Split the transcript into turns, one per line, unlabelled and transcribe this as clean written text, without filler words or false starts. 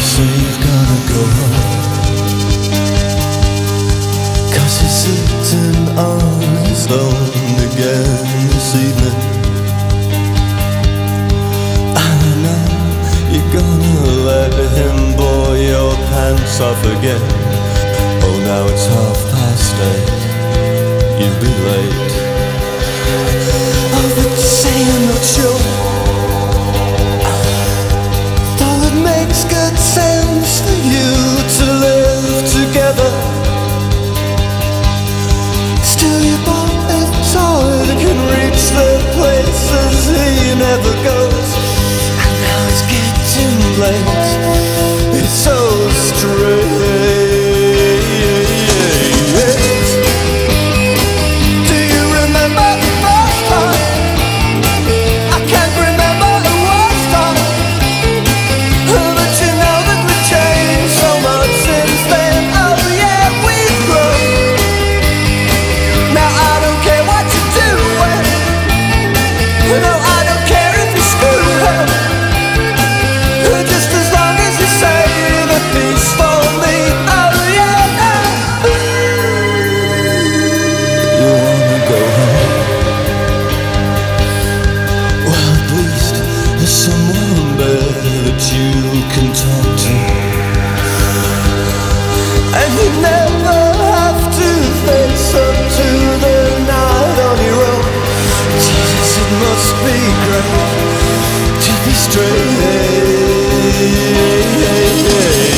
say you've gotta go home, 'cause he's sitting on his own again this evening. I know you're gonna let him blow your pants off again. Oh, now it's 8:30, you'll be late. Oh, but say you're not sure. Though it makes good sense for you to live together, still you bought a toy that can reach the places he never goes. And now it's getting late, it's so strange. Do you remember the first time? I can't remember who was time. But you know that we've changed so much since then. Oh yeah, we've grown. Now I don't care what you do. No, I don't care if you screw up. Just as long as you say the peace for me. Oh yeah. You wanna go home? Well, at least there's someone there that you can talk to, and you never have to face up to the night on your own. Jesus, it must be great to be straight.